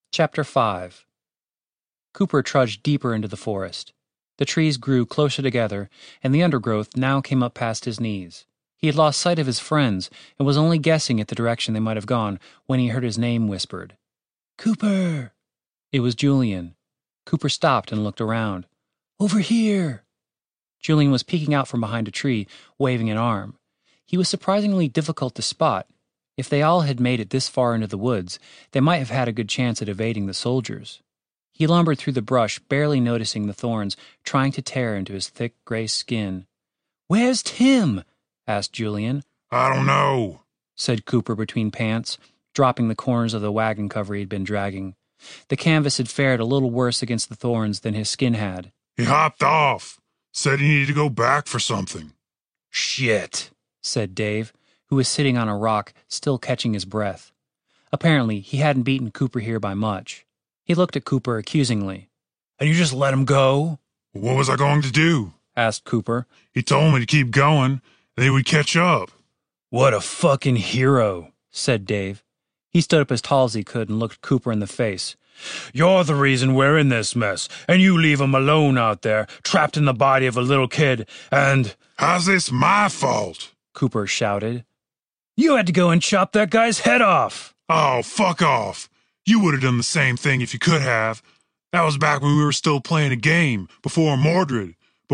Chapter 5. Cooper trudged deeper into the forest. The trees grew closer together, and the undergrowth now came up past his knees. He had lost sight of his friends, and was only guessing at the direction they might have gone when he heard his name whispered. "Cooper!" It was Julian. Cooper stopped and looked around. "Over here!" Julian was peeking out from behind a tree, waving an arm. He was surprisingly difficult to spot. If they all had made it this far into the woods, they might have had a good chance at evading the soldiers. He lumbered through the brush, barely noticing the thorns trying to tear into his thick gray skin. "Where's Tim?" asked Julian. "I don't know," said Cooper between pants, dropping the corners of the wagon cover he'd been dragging. The canvas had fared a little worse against the thorns than his skin had. "He hopped off. Said he needed to go back for something." "Shit," said Dave, who was sitting on a rock, still catching his breath. Apparently, he hadn't beaten Cooper here by much. He looked at Cooper accusingly. "And you just let him go?" "What was I going to do?" asked Cooper. "He told me to keep going, and he would catch up." "What a fucking hero," said Dave. He stood up as tall as he could and looked Cooper in the face. "You're the reason we're in this mess, and you leave him alone out there, trapped in the body of a little kid, and—" "How's this my fault?" Cooper shouted. "You had to go and chop that guy's head off." "Oh, fuck off. You would have done the same thing if you could have. That was back when we were still playing a game, before Mordred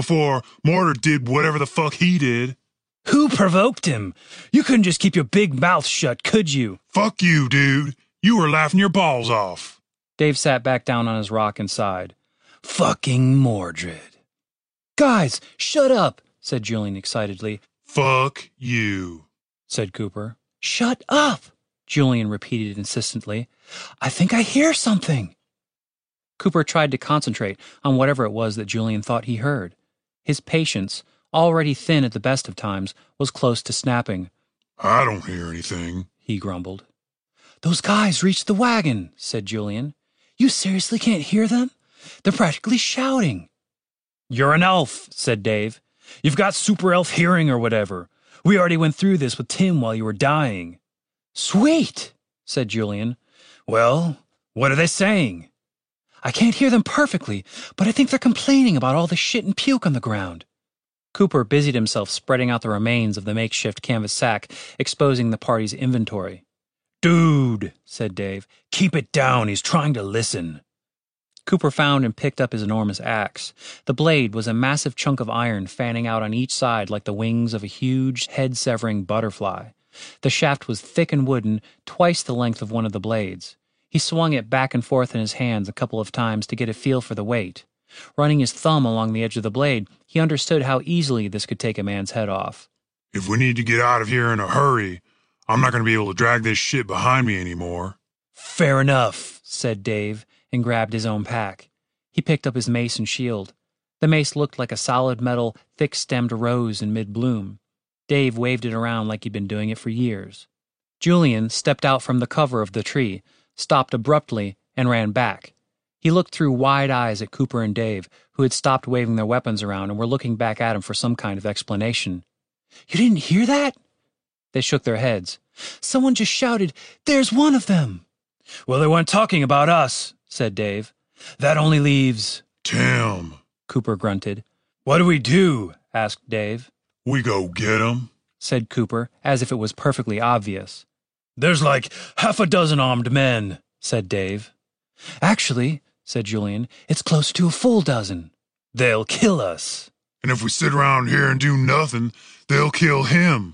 did whatever the fuck he did." "Who provoked him? You couldn't just keep your big mouth shut, could you?" "Fuck you, dude. You were laughing your balls off." Dave sat back down on his rock and sighed. "Fucking Mordred." "Guys, shut up," said Julian excitedly. "Fuck you," said Cooper. "Shut up," Julian repeated insistently. "I think I hear something." Cooper tried to concentrate on whatever it was that Julian thought he heard. His patience, already thin at the best of times, was close to snapping. "I don't hear anything," he grumbled. "Those guys reached the wagon," said Julian. "You seriously can't hear them? They're practically shouting." "You're an elf," said Dave. "You've got super elf hearing or whatever. We already went through this with Tim while you were dying." "Sweet," said Julian. "Well, what are they saying?" "I can't hear them perfectly, but I think they're complaining about all the shit and puke on the ground." Cooper busied himself spreading out the remains of the makeshift canvas sack, exposing the party's inventory. "Dude," said Dave, "keep it down. He's trying to listen." Cooper found and picked up his enormous axe. The blade was a massive chunk of iron fanning out on each side like the wings of a huge, head-severing butterfly. The shaft was thick and wooden, twice the length of one of the blades. He swung it back and forth in his hands a couple of times to get a feel for the weight. Running his thumb along the edge of the blade, he understood how easily this could take a man's head off. "If we need to get out of here in a hurry, I'm not going to be able to drag this shit behind me anymore." "Fair enough," said Dave, and grabbed his own pack. He picked up his mace and shield. The mace looked like a solid metal, thick-stemmed rose in mid-bloom. Dave waved it around like he'd been doing it for years. Julian stepped out from the cover of the tree, stopped abruptly, and ran back. He looked through wide eyes at Cooper and Dave, who had stopped waving their weapons around and were looking back at him for some kind of explanation. "You didn't hear that?" They shook their heads. "Someone just shouted, 'There's one of them!'" "Well, they weren't talking about us," said Dave. "That only leaves—" "Tim," Cooper grunted. "What do we do?" asked Dave. "We go get him," said Cooper, as if it was perfectly obvious. "There's like half a dozen armed men," said Dave. "Actually," said Julian, "it's closer to a full dozen. They'll kill us." "And if we sit around here and do nothing, they'll kill him.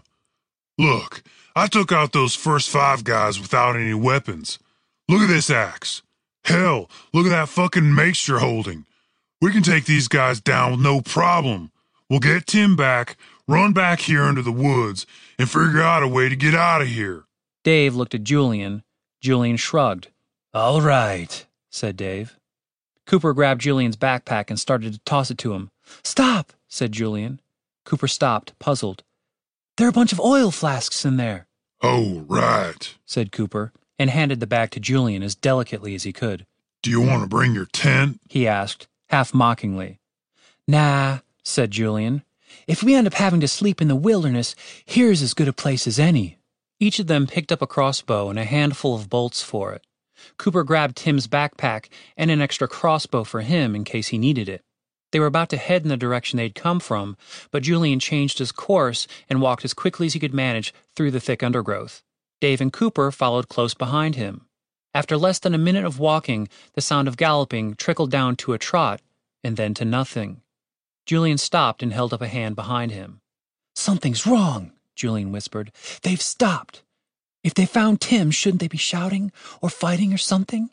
Look, I took out those first 5 guys without any weapons. Look at this axe. Hell, look at that fucking mace you're holding. We can take these guys down with no problem. We'll get Tim back, run back here into the woods, and figure out a way to get out of here." Dave looked at Julian. Julian shrugged. "All right," said Dave. Cooper grabbed Julian's backpack and started to toss it to him. "Stop," said Julian. Cooper stopped, puzzled. "There are a bunch of oil flasks in there." "Oh, right," said Cooper, and handed the bag to Julian as delicately as he could. "Do you want to bring your tent?" he asked, half mockingly. "Nah," said Julian. "If we end up having to sleep in the wilderness, here's as good a place as any." Each of them picked up a crossbow and a handful of bolts for it. Cooper grabbed Tim's backpack and an extra crossbow for him in case he needed it. They were about to head in the direction they'd come from, but Julian changed his course and walked as quickly as he could manage through the thick undergrowth. Dave and Cooper followed close behind him. After less than a minute of walking, the sound of galloping trickled down to a trot, and then to nothing. Julian stopped and held up a hand behind him. "Something's wrong," Julian whispered. "They've stopped. If they found Tim, shouldn't they be shouting or fighting or something?"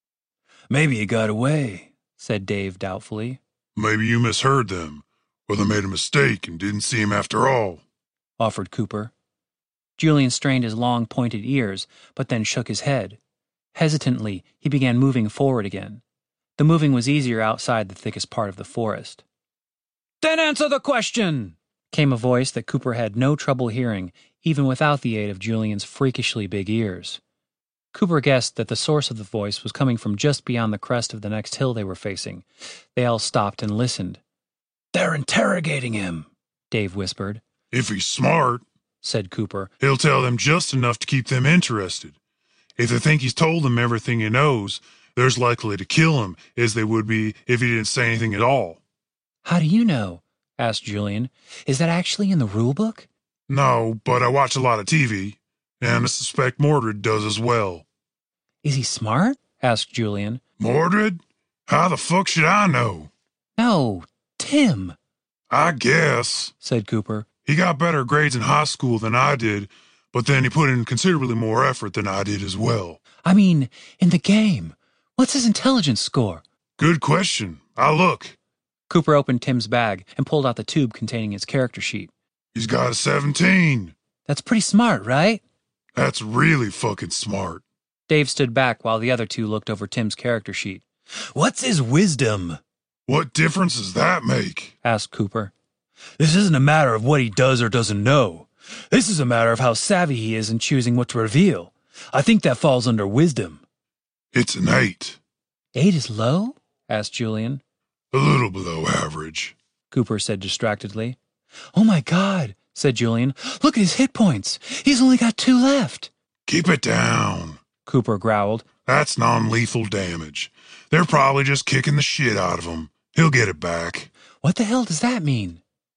"Maybe he got away," said Dave doubtfully. Maybe you misheard them, or they made a mistake and didn't see him after all," offered Cooper. Julian strained his long, pointed ears, but then shook his head. Hesitantly, he began moving forward again. The moving was easier outside the thickest part of the forest. "Then answer the question!" came a voice that Cooper had no trouble hearing, even without the aid of Julian's freakishly big ears. Cooper guessed that the source of the voice was coming from just beyond the crest of the next hill they were facing. They all stopped and listened. "They're interrogating him," Dave whispered. "If he's smart," said Cooper, "he'll tell them just enough to keep them interested. If they think he's told them everything he knows, they're as likely to kill him as they would be if he didn't say anything at all." "How do you know?" asked Julian. "Is that actually in the rule book?" "No, but I watch a lot of TV, and I suspect Mordred does as well." "Is he smart?" asked Julian. "Mordred? How the fuck should I know?" "No, Tim." "I guess," said Cooper. "he got better grades in high school than I did, but then he put in considerably more effort than I did as well." "I mean, in the game. What's his intelligence score?" "Good question. I'll look." Cooper opened Tim's bag and pulled out the tube containing his character sheet. "He's got a 17. "That's pretty smart, right?" "That's really fucking smart." Dave stood back while the other two looked over Tim's character sheet. "What's his wisdom?" "What difference does that make?" asked Cooper. "This isn't a matter of what he does or doesn't know. This is a matter of how savvy he is in choosing what to reveal. I think that falls under wisdom." "It's an 8. 8 is low?" asked Julian. A little below average," Cooper said distractedly. "Oh my God," said Julian. "Look at his hit points. He's only got 2 left." "Keep it down," Cooper growled. "That's non-lethal damage. They're probably just kicking the shit out of him. He'll get it back." "What the hell does that mean?"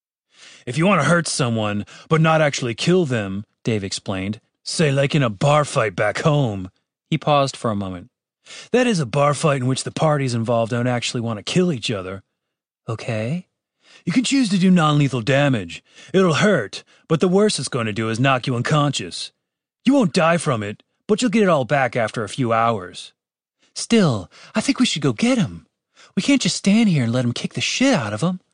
"If you want to hurt someone, but not actually kill them," Dave explained, "say like in a bar fight back home." He paused for a moment. "That is a bar fight in which the parties involved don't actually want to kill each other." "Okay." "You can choose to do non-lethal damage. It'll hurt, but the worst it's going to do is knock you unconscious. You won't die from it, but you'll get it all back after a few hours." "Still, I think we should go get him. We can't just stand here and let him kick the shit out of him."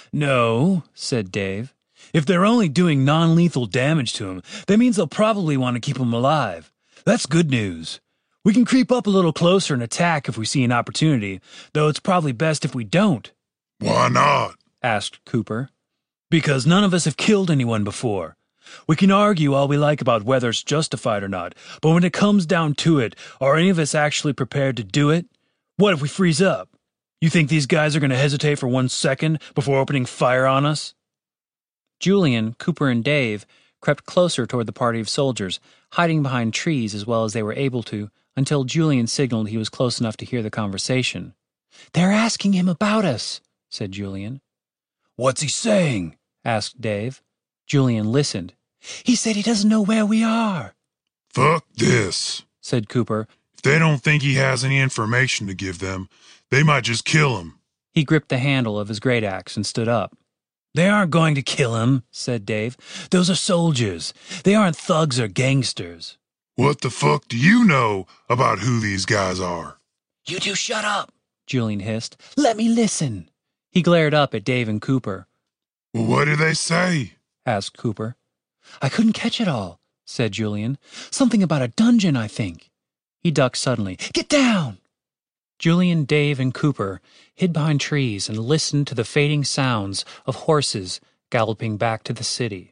"No," said Dave. "If they're only doing non-lethal damage to him, that means they'll probably want to keep him alive. That's good news. We can creep up a little closer and attack if we see an opportunity, though it's probably best if we don't." "Why not?" asked Cooper. "Because none of us have killed anyone before. We can argue all we like about whether it's justified or not, but when it comes down to it, are any of us actually prepared to do it? What if we freeze up? You think these guys are going to hesitate for 1 second before opening fire on us?" Julian, Cooper, and Dave crept closer toward the party of soldiers, hiding behind trees as well as they were able to, until Julian signaled he was close enough to hear the conversation. "They're asking him about us," said Julian. "What's he saying?" asked Dave. Julian listened. "He said he doesn't know where we are." "Fuck this," said Cooper. "If they don't think he has any information to give them, they might just kill him." He gripped the handle of his great axe and stood up. "They aren't going to kill him," said Dave. "Those are soldiers. They aren't thugs or gangsters." "What the fuck do you know about who these guys are?" "You two shut up," Julian hissed. "Let me listen." He glared up at Dave and Cooper. "Well, what do they say?" asked Cooper. "I couldn't catch it all," said Julian. "Something about a dungeon, I think." He ducked suddenly. "Get down!" Julian, Dave, and Cooper hid behind trees and listened to the fading sounds of horses galloping back to the city.